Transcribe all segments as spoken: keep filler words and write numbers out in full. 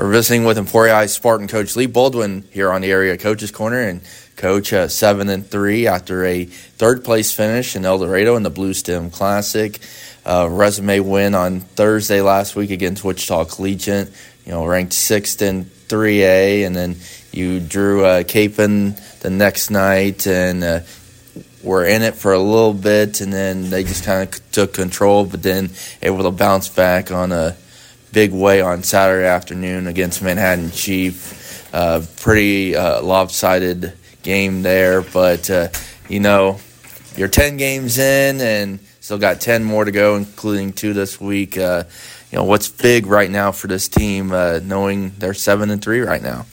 We're visiting with Emporia High Spartan coach Lee Baldwin here on the Area Coaches Corner, and coach uh, seven and three after a third place finish in El Dorado in the Blue Stem Classic. Uh, resume win on Thursday last week against Wichita Collegiate. You know, ranked sixth in three A, and then you drew uh, Capon the next night, and uh, were in it for a little bit, and then they just kind of took control, but then able to bounce back on a big way on Saturday afternoon against Manhattan Chief. Uh, pretty uh, lopsided game there, but, uh, you know, you're ten games in and still got ten more to go, including two this week. Uh, you know, what's big right now for this team, uh, knowing they're seven and three right now?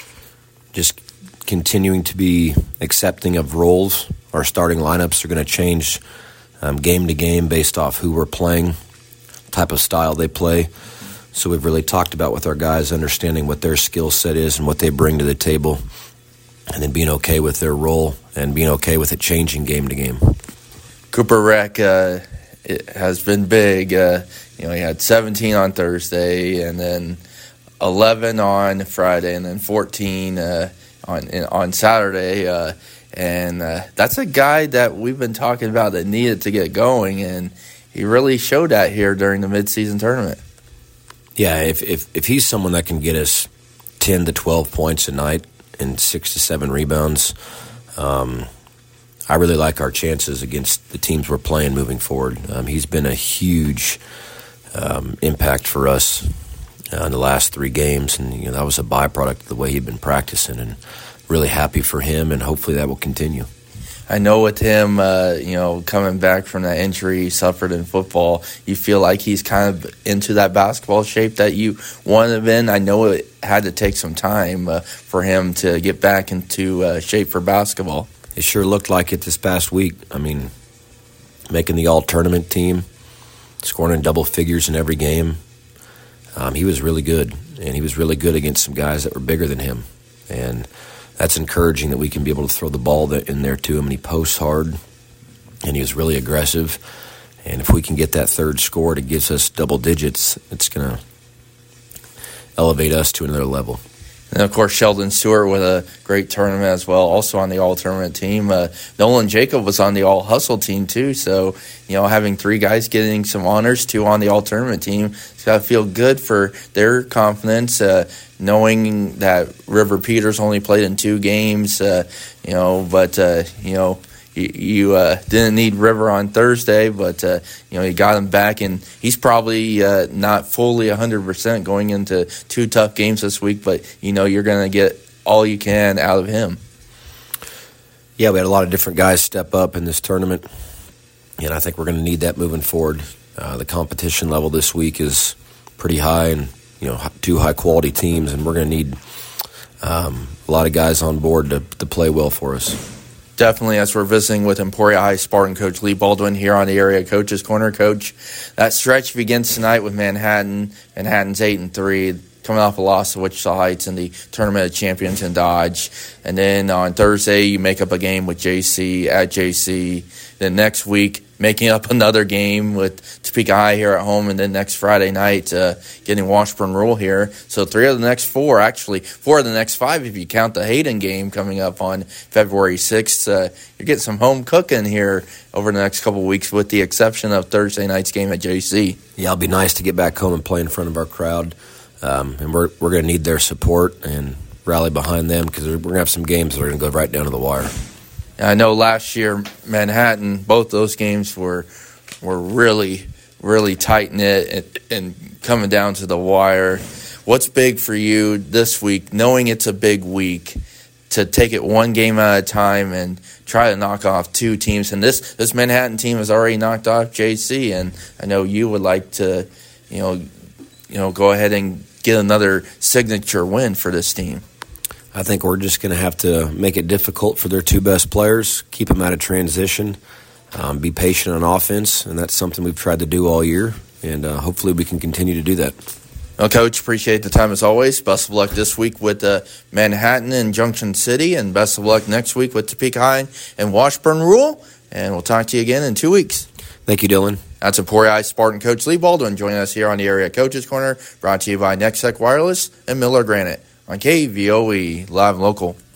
Just continuing to be accepting of roles. Our starting lineups are going to change um, game to game based off who we're playing, type of style they play. So we've really talked about with our guys understanding what their skill set is and what they bring to the table, and then being okay with their role and being okay with it changing game to game. Cooper Rec uh, it has been big. Uh, you know, he had seventeen on Thursday, and then eleven on Friday, and then fourteen uh, on on Saturday. Uh, and uh, that's a guy that we've been talking about that needed to get going, and he really showed that here during the midseason tournament. Yeah, if, if if he's someone that can get us ten to twelve points a night and six to seven rebounds, um, I really like our chances against the teams we're playing moving forward. Um, he's been a huge um, impact for us uh, in the last three games, and you know that was a byproduct of the way he'd been practicing, and really happy for him, and hopefully that will continue. I know with him, uh, you know, coming back from that injury he suffered in football, you feel like he's kind of into that basketball shape that you wanted him in. I know it had to take some time uh, for him to get back into uh, shape for basketball. It sure looked like it this past week. I mean, making the all-tournament team, scoring in double figures in every game. Um, he was really good, and he was really good against some guys that were bigger than him. And that's encouraging that we can be able to throw the ball in there to him, and he posts hard, and he was really aggressive. And if we can get that third score that gives us double digits, it's going to elevate us to another level. And, of course, Sheldon Stewart with a great tournament as well, also on the all-tournament team. Uh, Nolan Jacob was on the all-hustle team, too. So, you know, having three guys getting some honors, two on the all-tournament team, it's got to feel good for their confidence, uh, knowing that River Peters only played in two games, uh, you know, but, uh, you know, you, you uh, didn't need River on Thursday, but, uh, you know, you got him back, and he's probably uh, not fully one hundred percent going into two tough games this week, but, you know, you're going to get all you can out of him. Yeah, we had a lot of different guys step up in this tournament, and I think we're going to need that moving forward. Uh, the competition level this week is pretty high, and, you know, two high-quality teams, and we're going to need um, a lot of guys on board to, to play well for us. Definitely, as we're visiting with Emporia High Spartan coach Lee Baldwin here on the Area Coaches Corner. Coach, that stretch begins tonight with Manhattan. Manhattan's eight and three, coming off a loss to Wichita Heights in the Tournament of Champions in Dodge. And then on Thursday, you make up a game with J C at J C. Then next week, making up another game with Topeka High here at home, and then next Friday night, uh, getting Washburn Rural here. So three of the next four, actually four of the next five, if you count the Hayden game coming up on February sixth. Uh, you're getting some home cooking here over the next couple of weeks, with the exception of Thursday night's game at J C. Yeah, it'll be nice to get back home and play in front of our crowd, um, and we're we're going to need their support and rally behind them, because we're going to have some games that are going to go right down to the wire. I know last year, Manhattan, both those games were were really, really tight-knit and, and coming down to the wire. What's big for you this week, knowing it's a big week, to take it one game at a time and try to knock off two teams? And this, this Manhattan team has already knocked off J C, and I know you would like to, you know, you know, go ahead and get another signature win for this team. I think we're just going to have to make it difficult for their two best players, keep them out of transition, um, be patient on offense, and that's something we've tried to do all year, and uh, hopefully we can continue to do that. Well, Coach, appreciate the time as always. Best of luck this week with uh, Manhattan and Junction City, and best of luck next week with Topeka High and Washburn Rural, and we'll talk to you again in two weeks. Thank you, Dylan. That's Emporia Spartan coach Lee Baldwin joining us here on the Area Coaches Corner, brought to you by Nextech Wireless and Miller Granite on K V O E, live and local.